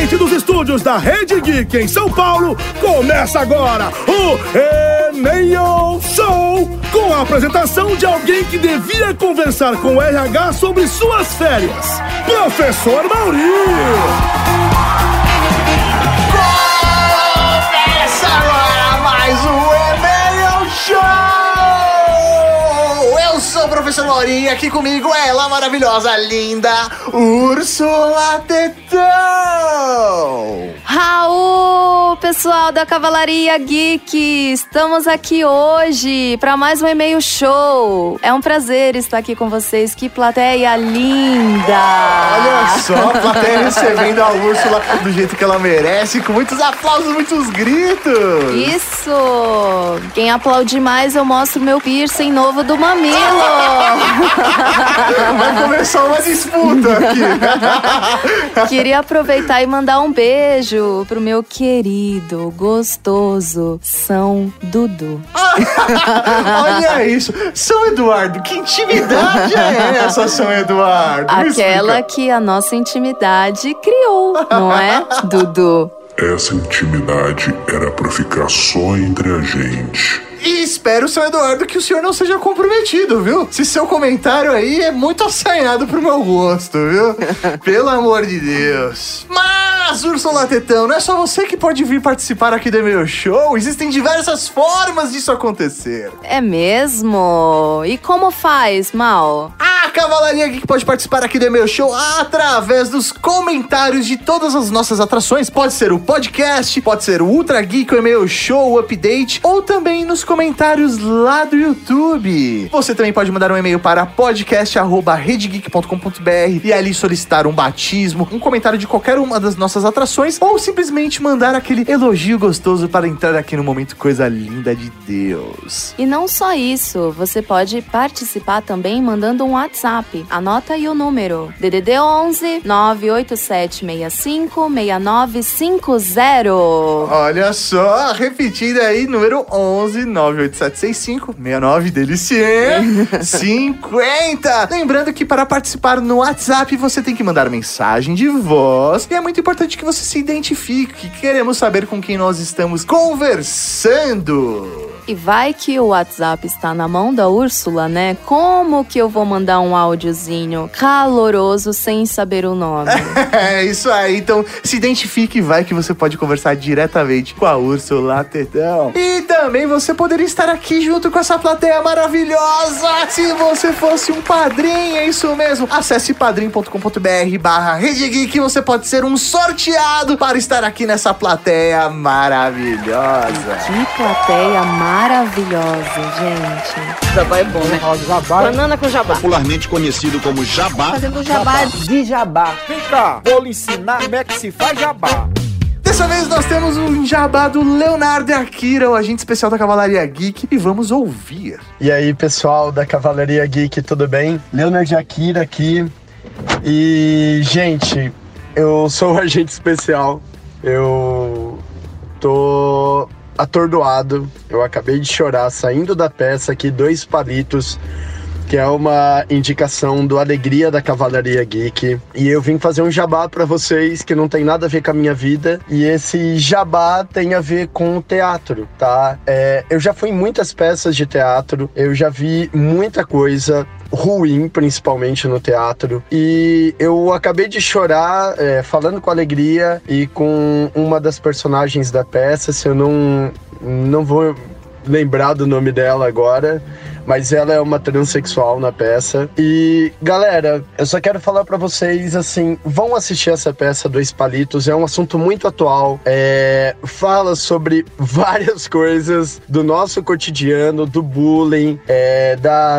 Diretamente dos estúdios da Rede Geek em São Paulo, começa agora o E-mail Show, com a apresentação de alguém que devia conversar com o RH sobre suas férias, Professor Mauri. Começa agora mais um E-mail Show! Eu sou o Professor Mauri e aqui comigo é ela, maravilhosa, linda, Úrsula Tetão! Raul, pessoal da Cavalaria Geek, estamos aqui hoje para mais um E-mail Show. É um prazer estar aqui com vocês, que plateia linda! Olha só, a plateia recebendo a Úrsula do jeito que ela merece, com muitos aplausos, muitos gritos! Isso! Quem aplaudir mais, eu mostro meu piercing novo do mamilo! Vai começar uma disputa aqui! Queria aproveitar e mandar um beijo pro meu querido, gostoso São Dudu. Olha isso! São Eduardo, que intimidade é essa, São Eduardo? Aquela que a nossa intimidade criou, não é, Dudu? Essa intimidade era pra ficar só entre a gente. E espero, São Eduardo, que o senhor não seja comprometido, viu? Se seu comentário aí é muito assanhado pro meu gosto, viu? Pelo amor de Deus. Mas, Úrsula Tetão, não é só você que pode vir participar aqui do meu show. Existem diversas formas disso acontecer. É mesmo? E como faz, Mal? A Cavalaria Geek pode participar aqui do meu show através dos comentários de todas as nossas atrações. Pode ser o podcast, pode ser o Ultra Geek, o e-mail show, o update, ou também nos comentários lá do YouTube. Você também pode mandar um e-mail para podcast@redegeek.com.br e ali solicitar um batismo, um comentário de qualquer uma das nossas atrações, ou simplesmente mandar aquele elogio gostoso para entrar aqui no momento coisa linda de Deus. E não só isso, você pode participar também mandando um WhatsApp. Anota aí o número: DDD 11 98765 6950. Olha só, repetindo aí, número 11 98765 69 delicien 50. Lembrando que para participar no WhatsApp você tem que mandar mensagem de voz e é muito importante que você se identifique. Queremos saber com quem nós estamos conversando. E vai que o WhatsApp está na mão da Úrsula, né? Como que eu vou mandar um áudiozinho caloroso sem saber o nome? É isso aí, então se identifique e vai que você pode conversar diretamente com a Úrsula Tetão. E também você poderia estar aqui junto com essa plateia maravilhosa se você fosse um padrinho, é isso mesmo. Acesse padrim.com.br/redegeek, você pode ser um sorteado para estar aqui nessa plateia maravilhosa. Que plateia maravilhosa, gente. Jabá é bom, né? Jabá. Banana com jabá. Popularmente conhecido como jabá. Fazendo jabá de jabá. Vem cá, vou lhe ensinar como é que se faz jabá. Dessa vez nós temos um jabá do Leonardo Akira, o agente especial da Cavalaria Geek, e vamos ouvir. E aí, pessoal da Cavalaria Geek, tudo bem? Leonardo Akira aqui. E, gente, eu sou o agente especial. Eu tô atordoado. Eu acabei de chorar saindo da peça aqui, 2 palitos, que é uma indicação do Alegria da Cavalaria Geek. E eu vim fazer um jabá pra vocês que não tem nada a ver com a minha vida. E esse jabá tem a ver com o teatro, tá? Eu já fui em muitas peças de teatro, eu já vi muita coisa ruim, principalmente no teatro. E eu acabei de chorar falando com a Alegria e com uma das personagens da peça, se eu não vou lembrar do nome dela agora, mas ela é uma transexual na peça. E, galera, eu só quero falar pra vocês, assim, vão assistir essa peça 2 palitos, é um assunto muito atual, fala sobre várias coisas do nosso cotidiano, do bullying, da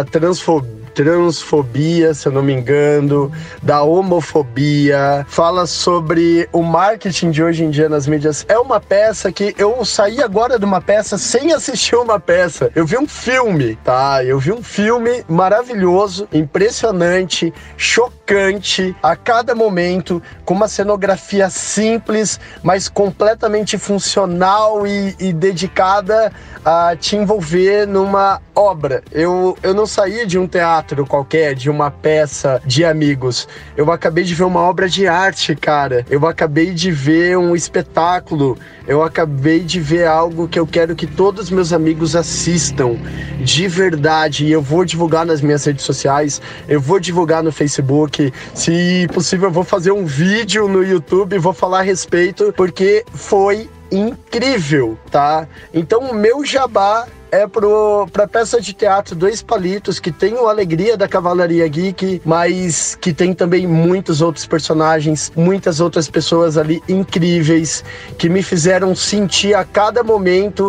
transfobia, se eu não me engano, da homofobia, fala sobre o marketing de hoje em dia nas mídias. É uma peça que eu saí agora de uma peça sem assistir uma peça. Eu vi um filme, tá? Eu vi um filme maravilhoso, impressionante, chocante, a cada momento, com uma cenografia simples, mas completamente funcional e dedicada a te envolver numa obra. Eu não saí de um teatro teatro qualquer, de uma peça de amigos. Eu acabei de ver uma obra de arte, cara. Eu acabei de ver um espetáculo. Eu acabei de ver algo que eu quero que todos meus amigos assistam de verdade. E eu vou divulgar nas minhas redes sociais, eu vou divulgar no Facebook. Se possível, eu vou fazer um vídeo no YouTube, vou falar a respeito, porque foi incrível, tá? Então o meu jabá é pra peça de teatro Dois Palitos, que tem o Alegria da Cavalaria Geek, mas que tem também muitos outros personagens, muitas outras pessoas ali incríveis, que me fizeram sentir a cada momento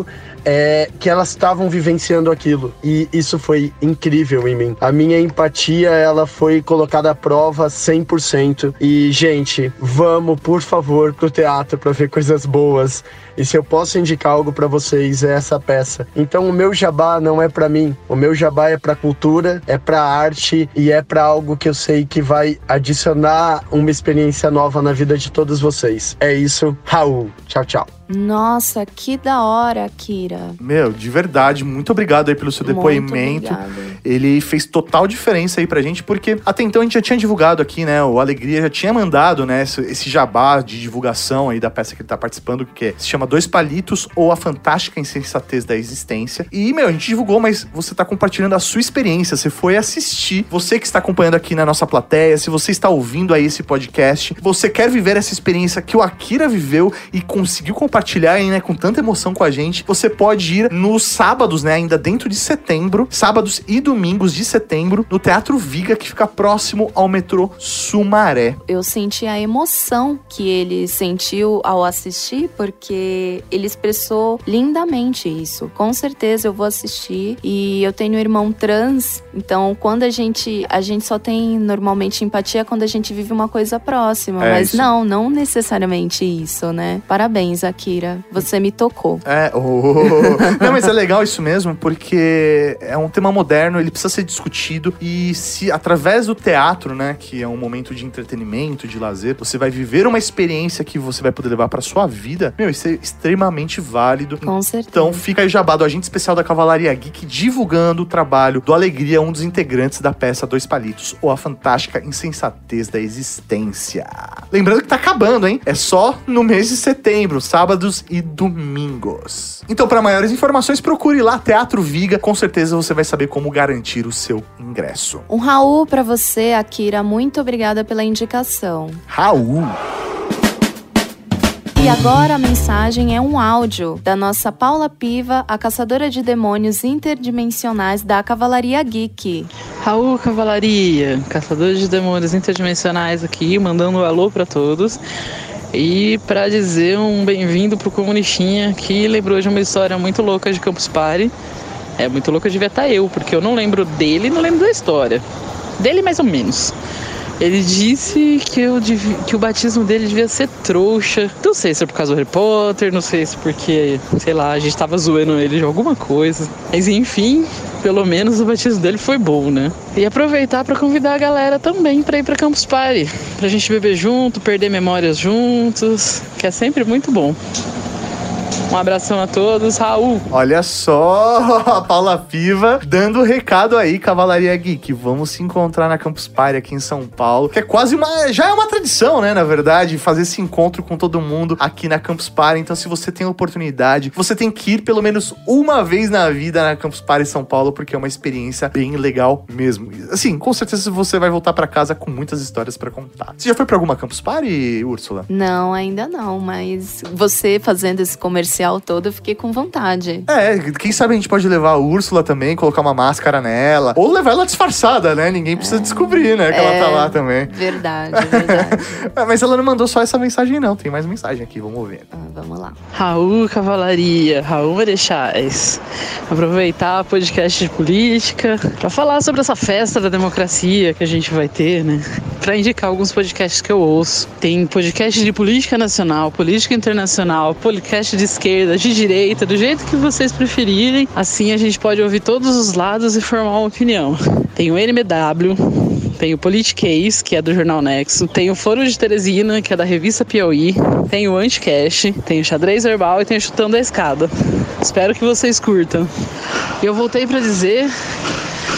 que elas estavam vivenciando aquilo. E isso foi incrível em mim. A minha empatia, ela foi colocada à prova 100%. E, gente, vamos, por favor, pro teatro pra ver coisas boas. E se eu posso indicar algo pra vocês, é essa peça. Então o meu jabá não é pra mim. O meu jabá é pra cultura, é pra arte e é pra algo que eu sei que vai adicionar uma experiência nova na vida de todos vocês. É isso, Raul. Tchau, tchau. Nossa, que da hora, Kira. Meu, de verdade, muito obrigado aí pelo seu depoimento. Ele fez total diferença aí pra gente, porque até então a gente já tinha divulgado aqui, né? O Alegria já tinha mandado, né, esse jabá de divulgação aí da peça que ele tá participando, que se chama Dois Palitos ou A Fantástica Insensatez da Existência. E, meu, a gente divulgou, mas você tá compartilhando a sua experiência, você foi assistir. Você que está acompanhando aqui na nossa plateia, se você está ouvindo aí esse podcast, você quer viver essa experiência que o Akira viveu e conseguiu compartilhar aí, né, com tanta emoção com a gente, você pode ir nos sábados, né, ainda dentro de setembro, sábados e domingos de setembro, no Teatro Viga, que fica próximo ao metrô Sumaré. Eu senti a emoção que ele sentiu ao assistir, porque ele expressou lindamente isso. Com certeza eu vou assistir, e eu tenho um irmão trans, então quando a gente só tem normalmente empatia quando a gente vive uma coisa próxima, mas isso. não necessariamente isso, né? Parabéns, Akira, você me tocou. Não, mas é legal isso mesmo, porque é um tema moderno, ele precisa ser discutido, e se através do teatro, né, que é um momento de entretenimento, de lazer, você vai viver uma experiência que você vai poder levar pra sua vida, meu, isso é extremamente válido. Com certeza. Então fica aí o jabá do agente especial da Cavalaria Geek divulgando o trabalho do Alegria, um dos integrantes da peça Dois Palitos ou A Fantástica Insensatez da Existência. Lembrando que tá acabando, hein? É só no mês de setembro, sábados e domingos. Então, para maiores informações, procure lá Teatro Viga. Com certeza você vai saber como garantir o seu ingresso. Um Raul pra você, Akira. Muito obrigada pela indicação. Raul! E agora a mensagem é um áudio da nossa Paula Piva, a caçadora de demônios interdimensionais da Cavalaria Geek. Raul Cavalaria, caçadora de demônios interdimensionais aqui, mandando um alô pra todos. E para dizer um bem-vindo pro Comunistinha, que lembrou de uma história muito louca de Campus Party. É muito louca, devia estar eu, porque eu não lembro dele, não lembro da história. Dele mais ou menos. Ele disse que o batismo dele devia ser trouxa. Não sei se é por causa do Harry Potter, não sei se é porque, sei lá, a gente tava zoando ele de alguma coisa. Mas enfim, pelo menos o batismo dele foi bom, né? E aproveitar para convidar a galera também para ir para Campus Party. Pra gente beber junto, perder memórias juntos, que é sempre muito bom. Um abração a todos, Raul. Olha só, a Paula Piva dando recado aí, Cavalaria Geek. Vamos se encontrar na Campus Party aqui em São Paulo, que é quase já é uma tradição, né, na verdade, fazer esse encontro com todo mundo aqui na Campus Party. Então, se você tem a oportunidade, você tem que ir pelo menos uma vez na vida na Campus Party São Paulo, porque é uma experiência bem legal mesmo. Assim, com certeza você vai voltar pra casa com muitas histórias pra contar. Você já foi pra alguma Campus Party, Úrsula? Não, ainda não, mas você fazendo esse comercial todo, eu fiquei com vontade. Quem sabe a gente pode levar a Úrsula também, colocar uma máscara nela, ou levar ela disfarçada, né? Ninguém precisa descobrir, né, que ela tá lá também. Verdade. Mas ela não mandou só essa mensagem, não. Tem mais mensagem aqui, vamos ver. Vamos lá. Raul Cavalaria, Raul Marechais. Aproveitar o podcast de política pra falar sobre essa festa da democracia que a gente vai ter, né? Pra indicar alguns podcasts que eu ouço. Tem podcast de política nacional, política internacional, podcast de esquerda, de direita, do jeito que vocês preferirem. Assim a gente pode ouvir todos os lados e formar uma opinião. Tem o NMW, tem o Politicase, que é do Jornal Nexo, tem o Foro de Teresina, que é da revista Piauí, tem o Anticast, tem o Xadrez Verbal e tem o Chutando a Escada. Espero que vocês curtam. E eu voltei para dizer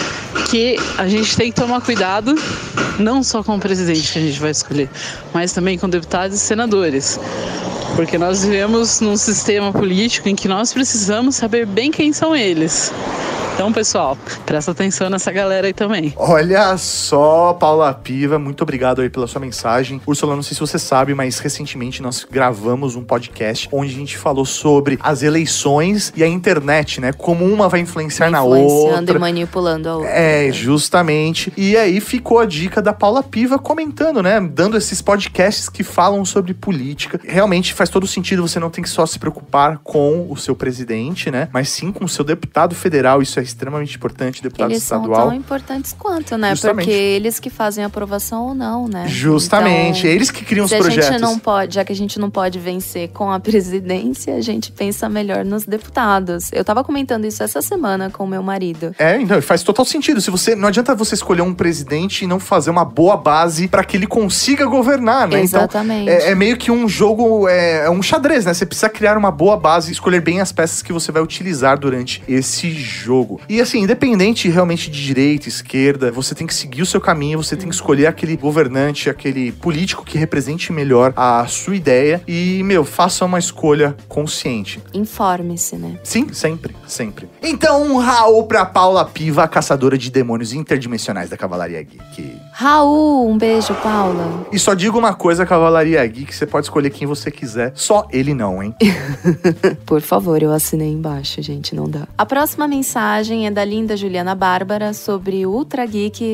que a gente tem que tomar cuidado não só com o presidente que a gente vai escolher, mas também com deputados e senadores. Porque nós vivemos num sistema político em que nós precisamos saber bem quem são eles. Então, pessoal, presta atenção nessa galera aí também. Olha só, Paula Piva, muito obrigado aí pela sua mensagem. Úrsula, não sei se você sabe, mas recentemente nós gravamos um podcast onde a gente falou sobre as eleições e a internet, né? Como uma vai influenciar na outra. Influenciando e manipulando a outra. É, justamente. E aí ficou a dica da Paula Piva comentando, né? Dando esses podcasts que falam sobre política. Realmente faz todo sentido, você não tem que só se preocupar com o seu presidente, né? Mas sim com o seu deputado federal, isso é extremamente importante, deputado eles estadual. Eles são tão importantes quanto, né? Justamente. Porque eles que fazem a aprovação ou não, né? Justamente, então, eles que criam os projetos. A gente não pode, já que a gente não pode vencer com a presidência, a gente pensa melhor nos deputados. Eu tava comentando isso essa semana com o meu marido. Então, faz total sentido. Não adianta você escolher um presidente e não fazer uma boa base pra que ele consiga governar, né? Exatamente. Então, é meio que um jogo, é um xadrez, né? Você precisa criar uma boa base e escolher bem as peças que você vai utilizar durante esse jogo. E assim, independente realmente de direita, esquerda, você tem que seguir o seu caminho, você tem que escolher aquele governante, aquele político que represente melhor a sua ideia e, faça uma escolha consciente. Informe-se, né? Sim, sempre, sempre. Então, um Raul pra Paula Piva, a caçadora de demônios interdimensionais da Cavalaria Geek. Raul, um beijo, Paula. E só digo uma coisa, Cavalaria Geek, você pode escolher quem você quiser, só ele não, hein? Por favor, eu assinei embaixo, gente, não dá. A próxima mensagem é da linda Juliana Bárbara sobre o Ultra Geek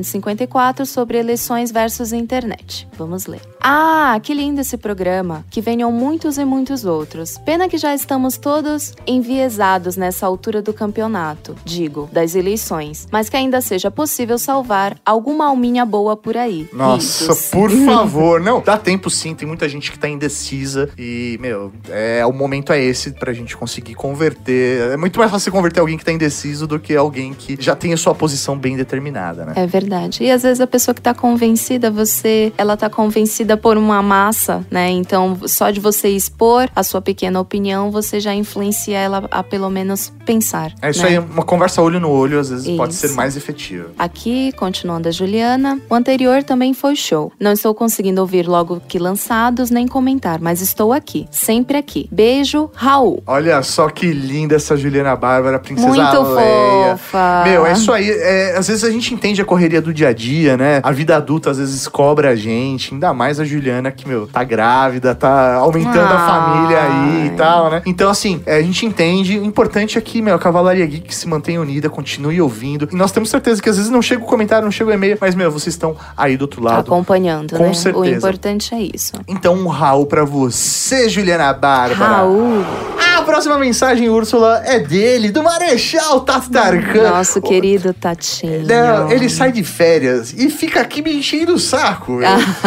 354 sobre eleições versus internet. Vamos ler. Ah, que lindo esse programa. Que venham muitos e muitos outros. Pena que já estamos todos enviesados nessa altura do campeonato, digo, das eleições, mas que ainda seja possível salvar alguma alminha boa por aí. Nossa, por favor. Não, dá tempo sim, tem muita gente que tá indecisa e, o momento é esse pra gente conseguir converter. É muito mais fácil converter alguém que tá indeciso do que alguém que já tem a sua posição bem determinada, né? É verdade. E às vezes a pessoa que tá convencida, ela tá convencida por uma massa, né? Então, só de você expor a sua pequena opinião, você já influencia ela a pelo menos pensar. É isso, né? aí, uma conversa olho no olho, às vezes pode ser mais efetiva. Aqui, continuando a Juliana, o anterior também foi show. Não estou conseguindo ouvir logo que lançados, nem comentar, mas estou aqui, sempre aqui. Beijo, Raul. Olha só que linda essa Juliana Bárbara, princesa Muito Leia. fofa. É isso aí. Às vezes a gente entende a correria do dia a dia, né? A vida adulta às vezes cobra a gente, ainda mais a Juliana que, tá grávida, tá aumentando a família aí e tal, né? Então, assim, a gente entende. O importante é que, a Cavalaria Geek se mantenha unida, continue ouvindo. E nós temos certeza que às vezes não chega o comentário, não chega o e-mail, mas, vocês estão aí do outro lado. Acompanhando, com né? certeza. O importante é isso. Então, um Raul pra você, Juliana Bárbara. Raul. A próxima mensagem, Úrsula, é dele, do Marechal Tatarkan. Nosso querido Tatinho. Não, ele sai de férias e fica aqui me enchendo o saco.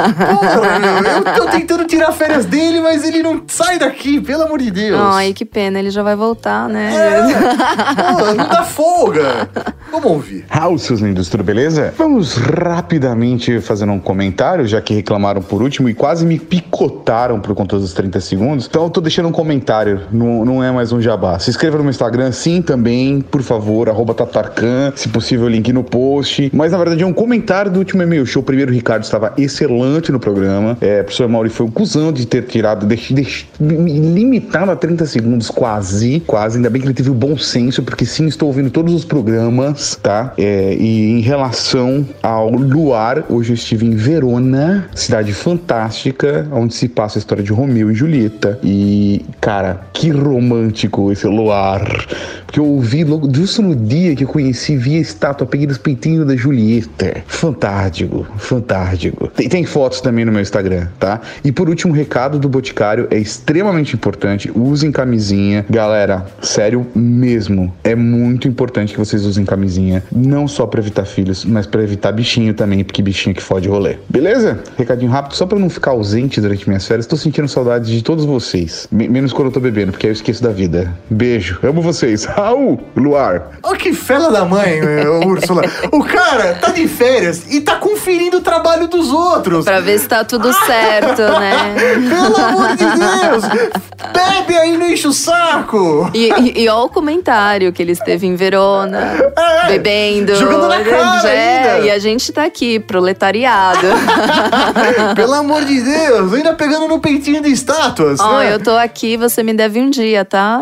Porra, eu tô tentando tirar férias dele, mas ele não sai daqui, pelo amor de Deus. Ai, que pena, ele já vai voltar, né? Não dá folga. Vamos ouvir. Raul, seus lindos, tudo beleza? Vamos rapidamente fazendo um comentário, já que reclamaram por último e quase me picotaram por conta dos 30 segundos. Então eu tô deixando um comentário, não é mais um jabá. Se inscreva no meu Instagram, sim, também, por favor, @Tatarkan, se possível, link no post. Mas na verdade é um comentário do último e-mail show. Primeiro, o Ricardo estava excelente no programa. O professor Mauri foi um cuzão de ter tirado, limitado a 30 segundos, quase. Ainda bem que ele teve o bom senso, porque sim, estou ouvindo todos os programas, tá? E em relação ao luar, hoje eu estive em Verona, cidade fantástica, onde se passa a história de Romeu e Julieta. E, cara, que romântico esse luar. Porque eu ouvi logo, justo no dia que eu conheci, vi a estátua, peguei nos peitinhos da Julieta. Fantástico. Tem fotos também no meu Instagram, tá? E por último, o recado do Boticário é extremamente importante. Usem camisinha. Galera, sério mesmo, é muito importante que vocês usem camisinha. Não só pra evitar filhos, mas pra evitar bichinho também, porque bichinho que fode rolê. Beleza? Recadinho rápido, só pra não ficar ausente durante minhas férias. Tô sentindo saudade de todos vocês. Menos quando eu tô bebendo, porque aí eu esqueço da vida. Beijo. Amo vocês. Raul, Luar. Ó, que fela da mãe, Úrsula. O cara tá de férias e tá conferindo o trabalho dos outros. Pra ver se tá tudo certo, né? Pelo amor de Deus! Bebe aí, não enche o saco! E ó o comentário que ele esteve em Verona, bebendo. Jogando na cara ainda. E a gente tá aqui, proletariado. Pelo amor de Deus, ainda pegando no peitinho de estátuas. Ó, né? eu tô aqui, você me deve um dia, tá?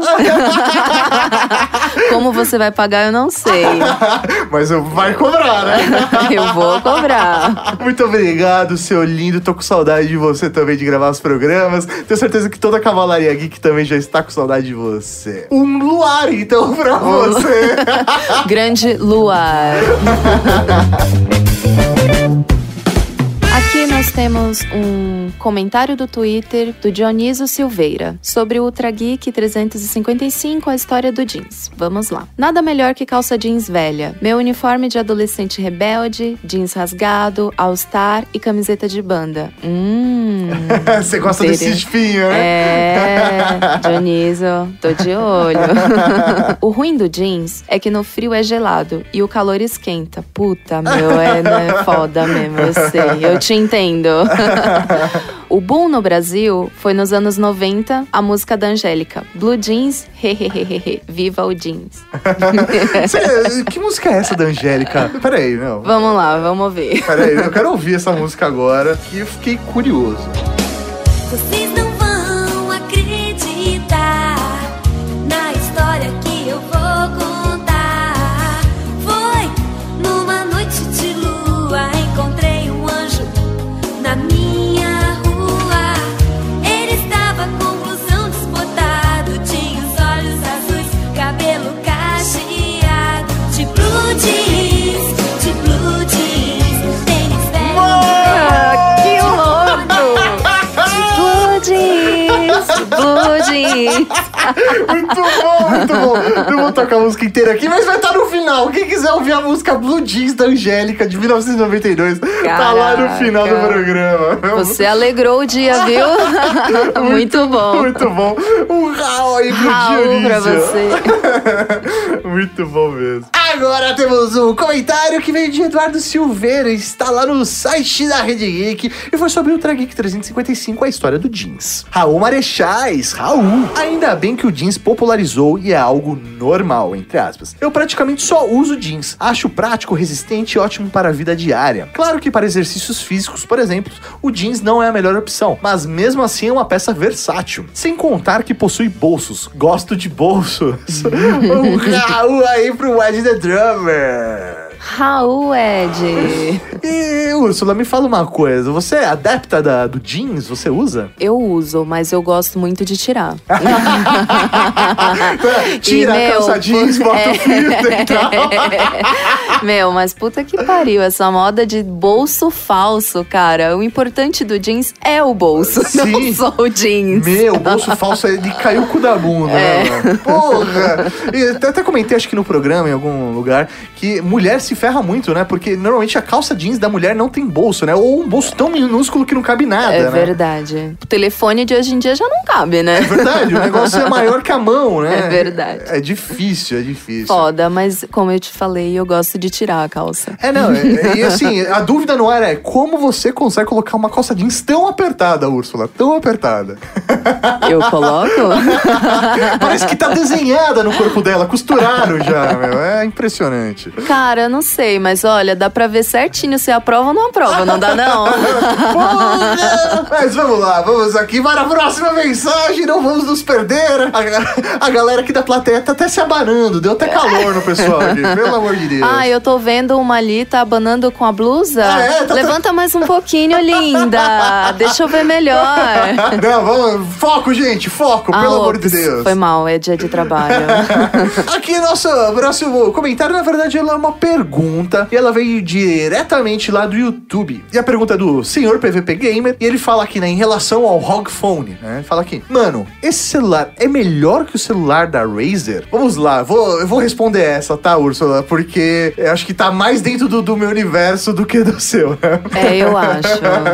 Como você vai pagar, eu não sei. Mas vai cobrar, né? Eu vou cobrar. Muito obrigado, seu lindo. Tô com saudade de você também, de gravar os programas. Tenho certeza que toda a Cavalaria Geek também já está com saudade de você. Um luar, então, pra você. Grande luar. Aqui nós temos um comentário do Twitter do Dioniso Silveira sobre o Ultra Geek 355, a história do jeans. Vamos lá. Nada melhor que calça jeans velha. Meu uniforme de adolescente rebelde, jeans rasgado, all-star e camiseta de banda. Você gosta desse espinho, né? É, Dioniso, tô de olho. O ruim do jeans é que no frio é gelado e o calor esquenta. Puta, meu, né, foda mesmo, eu sei. Eu te entendo. O boom no Brasil foi nos anos 90, a música da Angélica. Blue Jeans, hehehehe, viva o jeans. Que música é essa da Angélica? Peraí, meu. Vamos lá, vamos ver. Peraí, eu quero ouvir essa música agora, que eu fiquei curioso. Vocês não vão acreditar na história que eu vou contar. Foi numa noite de lua, encontrei um anjo na minha rua. Ele estava com blusão desbotado, tinha os olhos azuis, cabelo cacheado, de blue jeans, tênis velho. Que louco! Blue jeans. Muito bom, muito bom. Não vou tocar a música inteira aqui, mas vai estar no final. Quem quiser ouvir a música Blue Jeans da Angélica, de 1992, tá lá no final do programa. Você alegrou o dia, viu? Muito bom. Muito bom. Um Raul aí pro Raul pra você. Muito bom mesmo. Agora temos um comentário que veio de Eduardo Silveira, está lá no site da Rede Geek, e foi sobre o Ultra Geek 355, a história do jeans. Raul Marechais, Raul. Ainda bem que o jeans popularizou e é algo normal, entre aspas. Eu praticamente só uso jeans. Acho prático, resistente e ótimo para a vida diária. Claro que para exercícios físicos, por exemplo, o jeans não é a melhor opção, mas mesmo assim é uma peça versátil. Sem contar que possui bolsos. Gosto de bolsos. Um Raul aí pro Ed the Drummer. Raul, Ed. E, Úrsula, me fala uma coisa. Você é adepta do jeans? Você usa? Eu uso, mas eu gosto muito de tirar. Tira a calça jeans, bota o filtro e tal. Meu, mas puta que pariu. Essa moda de bolso falso, cara. O importante do jeans é o bolso, não só o jeans. Meu, o bolso falso, ele caiu o cu da bunda, né, mano? Porra! E até comentei, acho que no programa, em algum lugar, que mulher se ferra muito, né? Porque normalmente a calça jeans da mulher não tem bolso, né? Ou um bolso tão minúsculo que não cabe nada, né? É verdade. O telefone de hoje em dia já não cabe, né? É verdade, o negócio é maior que a mão, né? É verdade. É difícil, é difícil. Foda, mas como eu te falei, eu gosto de tirar a calça. E assim, a dúvida no ar é como você consegue colocar uma calça jeans tão apertada, Úrsula? Tão apertada. Eu coloco? Parece que tá desenhada no corpo dela, costuraram já, meu. É impressionante. Cara, não sei, mas olha, dá pra ver certinho se aprova ou não aprova, não dá não? Mas vamos lá, vamos aqui para a próxima mensagem, não vamos nos perder. A galera aqui da plateia tá até se abanando, deu até calor no pessoal aqui, pelo amor de Deus. Ah, eu tô vendo uma ali, tá abanando com a blusa. Levanta mais um pouquinho, linda. Deixa eu ver melhor. Não, vamos, foco, gente, foco, pelo amor de Deus. Foi mal, é dia de trabalho. Aqui, nosso próximo comentário, na verdade, ela é uma pergunta pergunta, e ela veio diretamente lá do YouTube. E a pergunta é do senhor PVP Gamer, e ele fala aqui, né, em relação ao ROG Phone, né? Ele fala aqui: mano, esse celular é melhor que o celular da Razer? Vamos lá, eu vou responder essa, tá, Úrsula? Porque eu acho que tá mais dentro do meu universo do que do seu, né? Eu acho.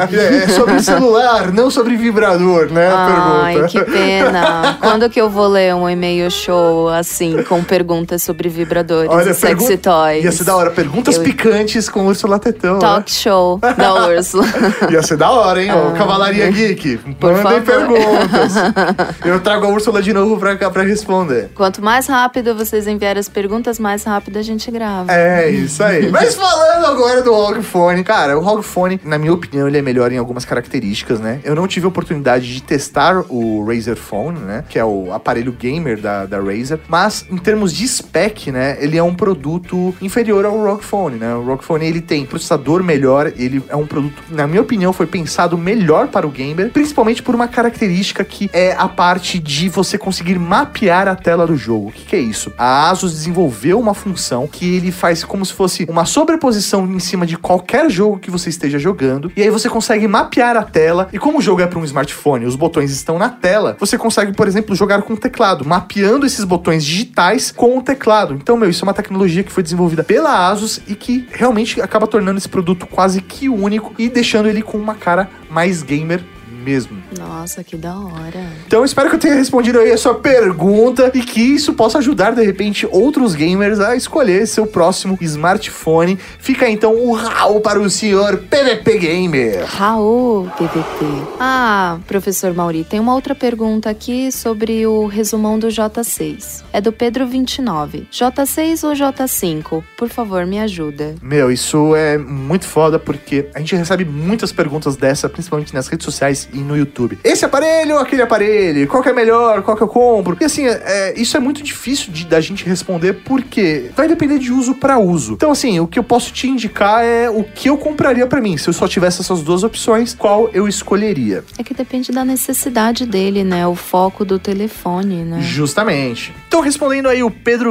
É sobre celular, não sobre vibrador, né? A Ai, pergunta. que pena. Quando que eu vou ler um e-mail show, assim, com perguntas sobre vibradores e sexy toys? Ia ser da hora. Perguntas picantes com Úrsula Tetão. Talk show da Úrsula. Ia ser da hora, hein? Cavalaria Geek. Mandem perguntas. Eu trago a Úrsula de novo pra cá pra responder. Quanto mais rápido vocês enviarem as perguntas, mais rápido a gente grava. É, isso aí. Mas falando agora do ROG Phone, cara, o ROG Phone, na minha opinião, ele é melhor em algumas características, né? Eu não tive a oportunidade de testar o Razer Phone, né? Que é o aparelho gamer da Razer. Mas, em termos de spec, né? Ele é um produto inferior ao ROG Phone, né? O ROG Phone, ele tem processador melhor. Ele é um produto, na minha opinião, foi pensado melhor para o gamer. Principalmente por uma característica que é a parte de você conseguir mapear a tela do jogo. O que é isso? A Asus desenvolveu uma função que ele faz como se fosse uma sobreposição em cima de qualquer jogo que você esteja jogando, e aí você consegue mapear a tela, e como o jogo é para um smartphone, os botões estão na tela, você consegue, por exemplo, jogar com o teclado, mapeando esses botões digitais com o teclado. Então, isso é uma tecnologia que foi desenvolvida pela Asus e que realmente acaba tornando esse produto quase que único e deixando ele com uma cara mais gamer mesmo. Nossa, que da hora. Então eu espero que eu tenha respondido aí a sua pergunta e que isso possa ajudar, de repente, outros gamers a escolher seu próximo smartphone. Fica então o Raul para o senhor PVP Gamer. Raul, PVP. Ah, professor Mauri, tem uma outra pergunta aqui sobre o resumão do J6. É do Pedro29. J6 ou J5? Por favor, me ajuda. Meu, isso é muito foda porque a gente recebe muitas perguntas dessa, principalmente nas redes sociais e no YouTube. Esse aparelho ou aquele aparelho? Qual que é melhor? Qual que eu compro? E assim, isso é muito difícil da gente responder porque vai depender de uso para uso. Então assim, o que eu posso te indicar é o que eu compraria para mim. Se eu só tivesse essas duas opções, qual eu escolheria? É que depende da necessidade dele, né? O foco do telefone, né? Justamente. Então respondendo aí o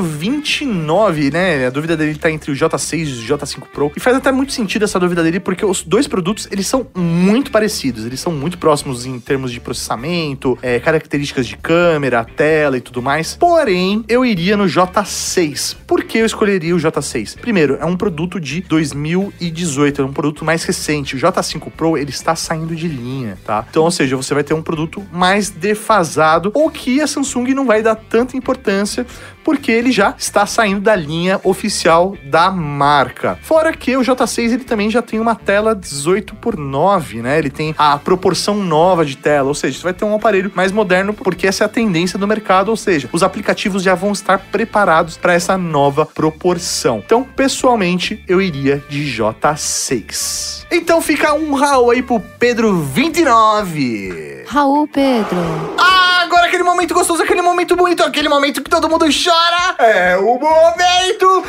Pedro29, né? A dúvida dele tá entre o J6 e o J5 Pro. E faz até muito sentido essa dúvida dele porque os dois produtos, eles são muito parecidos. Eles são muito próximos em termos de processamento, características de câmera, tela e tudo mais. Porém, eu iria no J6. Por que eu escolheria o J6? Primeiro, é um produto de 2018, é um produto mais recente. O J5 Pro, ele está saindo de linha, tá? Então, ou seja, você vai ter um produto mais defasado ou que a Samsung não vai dar tanta importância porque ele já está saindo da linha oficial da marca. Fora que o J6, ele também já tem uma tela 18:9, né? Ele tem a proporção nova de tela, ou seja, você vai ter um aparelho mais moderno, porque essa é a tendência do mercado, ou seja, os aplicativos já vão estar preparados para essa nova proporção. Então, pessoalmente, eu iria de J6. Então fica um Raul aí pro Pedro29. Raul, Pedro. Agora aquele momento gostoso, aquele momento bonito, aquele momento que todo mundo chora. É o momento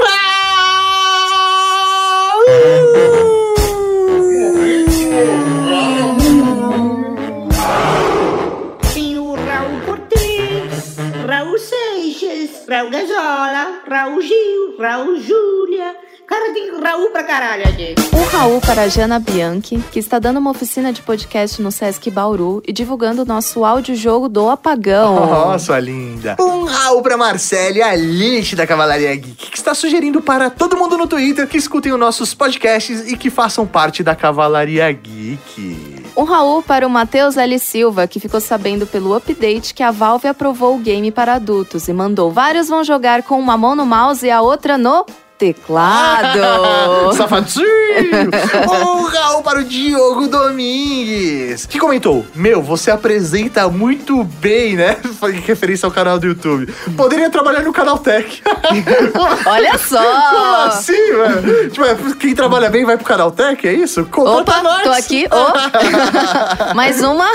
Tem o Raul Cortez, Raul Seixas, Raul Gazola, Raul Gil, Raul Júlia. Cara, tem Raul pra caralho aqui. Um Raul para a Jana Bianchi, que está dando uma oficina de podcast no Sesc Bauru e divulgando o nosso audiojogo do Apagão. Nossa, linda. Um Raul pra Marcele, a Lilith da Cavalaria Geek, que está sugerindo para todo mundo no Twitter que escutem os nossos podcasts e que façam parte da Cavalaria Geek. Um Raul para o Matheus L. Silva, que ficou sabendo pelo update que a Valve aprovou o game para adultos e mandou: vários vão jogar com uma mão no mouse e a outra no teclado. Safadinho. Um Raul para o Diogo Domingues, que comentou: meu, você apresenta muito bem, né? Em referência ao canal do YouTube. Poderia trabalhar no Canaltech. Olha só. Como assim, mano? Tipo, quem trabalha bem vai pro Canaltech, é isso? Opa, nós. Tô aqui. Mais uma.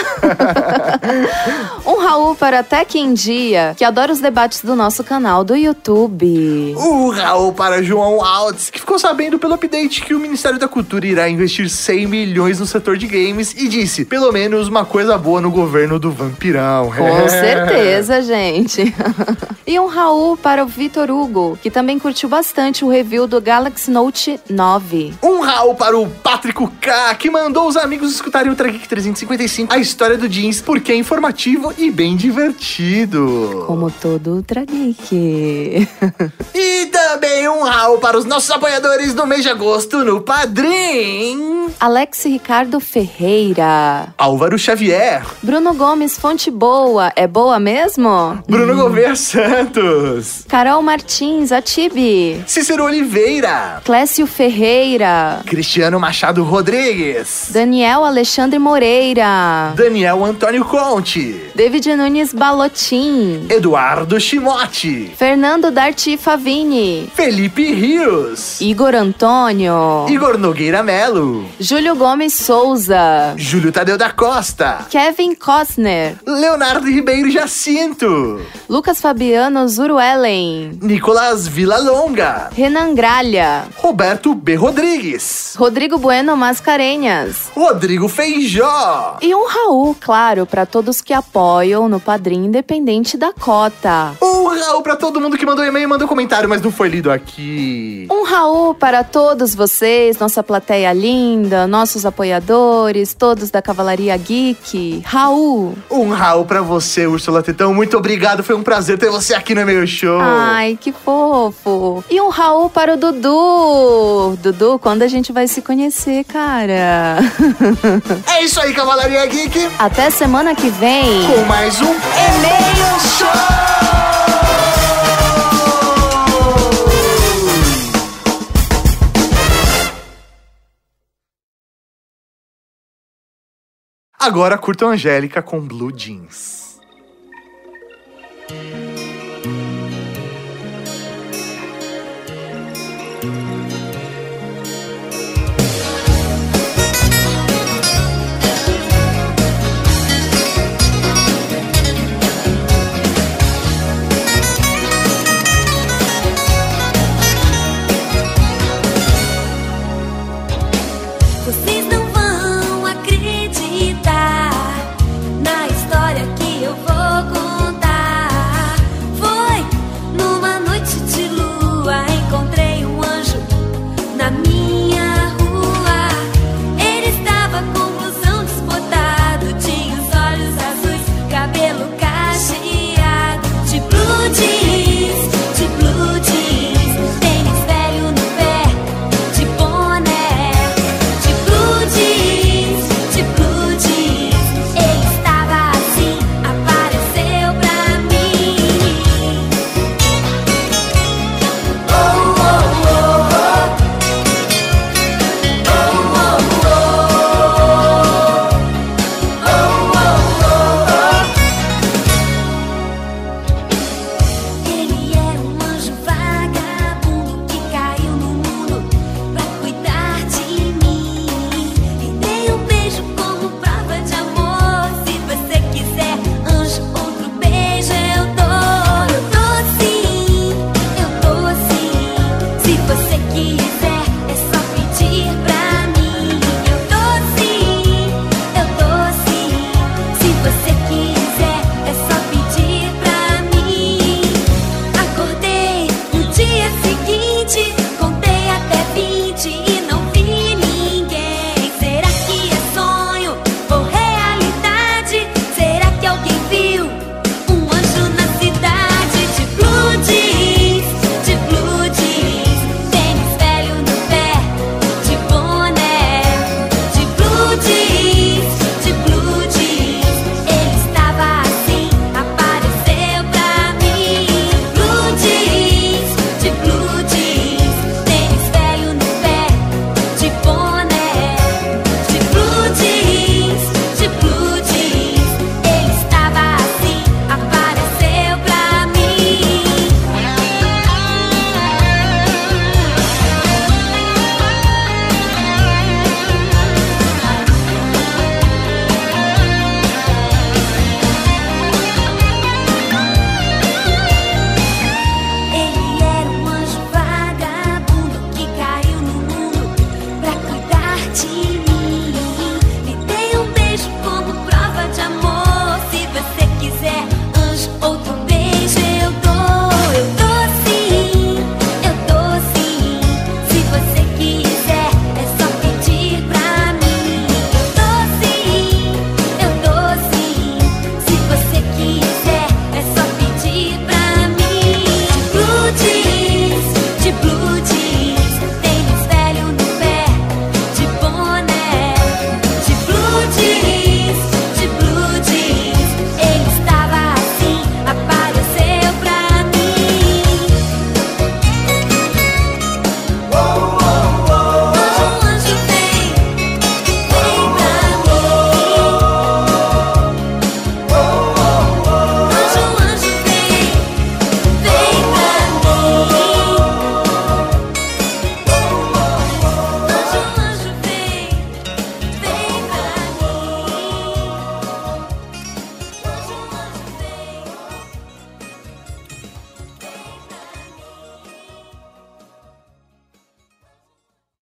Um Raul para Tech em Dia, que adora os debates do nosso canal do YouTube. Um Raul para João Alves, que ficou sabendo pelo update que o Ministério da Cultura irá investir 100 milhões no setor de games e disse: pelo menos uma coisa boa no governo do Vampirão. Com certeza, gente. E um Raul para o Vitor Hugo, que também curtiu bastante o review do Galaxy Note 9. Um Raul para o Patrick K, que mandou os amigos escutarem o Ultra Geek 355, a história do jeans, porque é informativo e bem divertido. Como todo Ultra Geek. E também um Raul para os nossos apoiadores do mês de agosto no Padrim. Alex Ricardo Ferreira. Álvaro Xavier. Bruno Gomes Fonte Boa. É boa mesmo? Bruno Gouveia Santos. Carol Martins Atibe. Cícero Oliveira. Clécio Ferreira. Cristiano Machado Rodrigues. Daniel Alexandre Moreira. Daniel Antônio Conte. David Nunes Balotin. Eduardo Chimote. Fernando Darty Favini. Felipe Rios. Igor Antônio. Igor Nogueira Melo. Júlio Gomes Souza. Júlio Tadeu da Costa. Kevin Costner. Leonardo Ribeiro Jacinto. Lucas Fabiano Zuruellen. Nicolas Villalonga. Renan Gralha. Roberto B. Rodrigues. Rodrigo Bueno Mascarenhas. Rodrigo Feijó. E um Raul, claro, para todos que apoiam no Padrim, independente da cota. Um Raul para todo mundo que mandou e-mail e mandou comentário, mas não foi lido aqui. Um Raul para todos vocês, nossa plateia linda, nossos apoiadores, todos da Cavalaria Geek. Raul. Um Raul pra você, Úrsula Tetão. Muito obrigado, foi um prazer ter você aqui no e-mail show. Ai, que fofo. E um Raul para o Dudu. Dudu, quando a gente vai se conhecer, cara? É isso aí, Cavalaria Geek. Até semana que vem. Com mais um e-mail show. Agora curtam Angélica com Blue Jeans.